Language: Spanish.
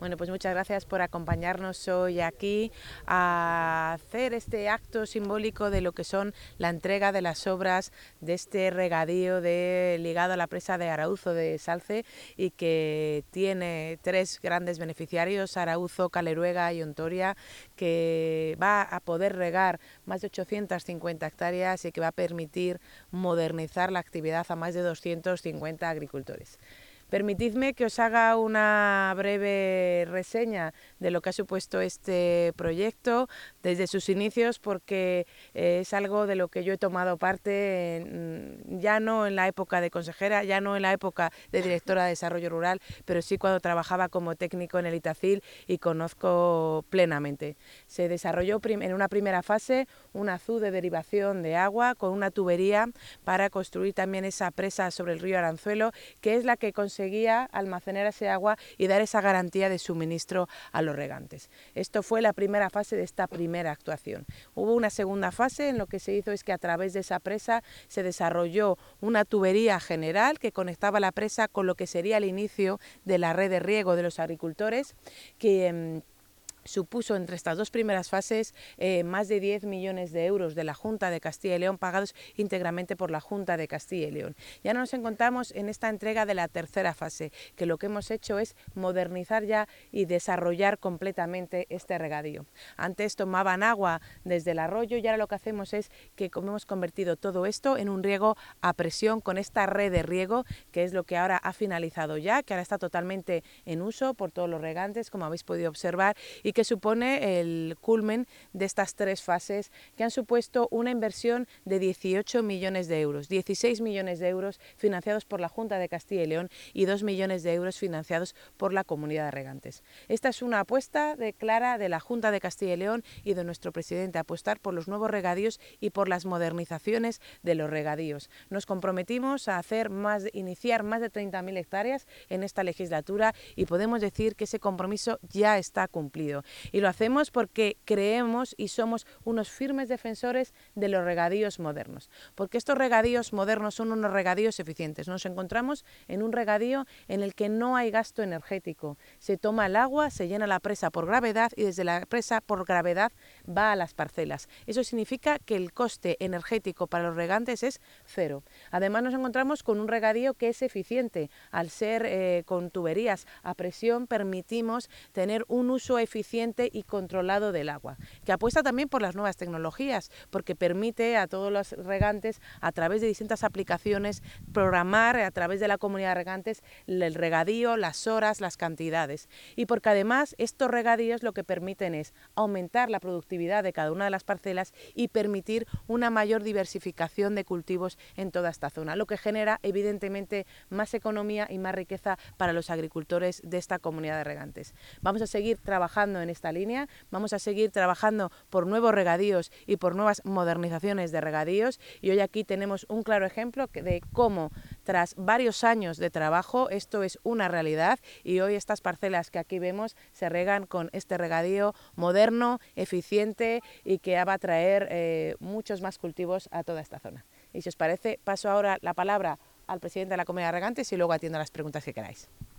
Bueno, pues muchas gracias por acompañarnos hoy aquí a hacer este acto simbólico de lo que son la entrega de las obras de este regadío ligado a la presa de Arauzo de Salce y que tiene tres grandes beneficiarios, Arauzo, Caleruega y Ontoria, que va a poder regar más de 850 hectáreas y que va a permitir modernizar la actividad a más de 250 agricultores. Permitidme que os haga una breve reseña de lo que ha supuesto este proyecto desde sus inicios, porque es algo de lo que yo he tomado parte ya no en la época de consejera, ya no en la época de directora de Desarrollo Rural, pero sí cuando trabajaba como técnico en el Itacil y conozco plenamente. Se desarrolló en una primera fase un azud de derivación de agua con una tubería para construir también esa presa sobre el río Aranzuelo, que es la que conseguía almacenar ese agua y dar esa garantía de suministro a los regantes. Esto fue la primera fase de esta primera actuación. Hubo una segunda fase en lo que se hizo es que a través de esa presa se desarrolló una tubería general que conectaba la presa con lo que sería el inicio de la red de riego de los agricultores, que supuso entre estas dos primeras fases más de 10 millones de euros de la Junta de Castilla y León, pagados íntegramente por la Junta de Castilla y León. Ya nos encontramos en esta entrega de la tercera fase, que lo que hemos hecho es modernizar ya y desarrollar completamente este regadío. Antes tomaban agua desde el arroyo y ahora lo que hacemos es que hemos convertido todo esto en un riego a presión con esta red de riego, que es lo que ahora ha finalizado ya, que ahora está totalmente en uso por todos los regantes, como habéis podido observar, y que supone el culmen de estas tres fases que han supuesto una inversión de 18 millones de euros, 16 millones de euros financiados por la Junta de Castilla y León y 2 millones de euros financiados por la Comunidad de Regantes. Esta es una apuesta clara de la Junta de Castilla y León y de nuestro presidente, apostar por los nuevos regadíos y por las modernizaciones de los regadíos. Nos comprometimos a iniciar más de 30.000 hectáreas en esta legislatura y podemos decir que ese compromiso ya está cumplido. Y lo hacemos porque creemos y somos unos firmes defensores de los regadíos modernos, porque estos regadíos modernos son unos regadíos eficientes. Nos encontramos en un regadío en el que no hay gasto energético. Se toma el agua, se llena la presa por gravedad y desde la presa por gravedad va a las parcelas. Eso significa que el coste energético para los regantes es cero. Además nos encontramos con un regadío que es eficiente. Al ser con tuberías a presión permitimos tener un uso eficiente y controlado del agua, que apuesta también por las nuevas tecnologías, porque permite a todos los regantes, a través de distintas aplicaciones, programar a través de la comunidad de regantes el regadío, las horas, las cantidades, y porque además estos regadíos lo que permiten es aumentar la productividad de cada una de las parcelas y permitir una mayor diversificación de cultivos en toda esta zona, lo que genera evidentemente más economía y más riqueza para los agricultores de esta comunidad de regantes. Vamos a seguir trabajando en esta línea, vamos a seguir trabajando por nuevos regadíos y por nuevas modernizaciones de regadíos, y hoy aquí tenemos un claro ejemplo de cómo tras varios años de trabajo esto es una realidad, y hoy estas parcelas que aquí vemos se regan con este regadío moderno, eficiente y que va a traer muchos más cultivos a toda esta zona. Y si os parece, paso ahora la palabra al presidente de la Comunidad de Regantes y luego atiendo a las preguntas que queráis.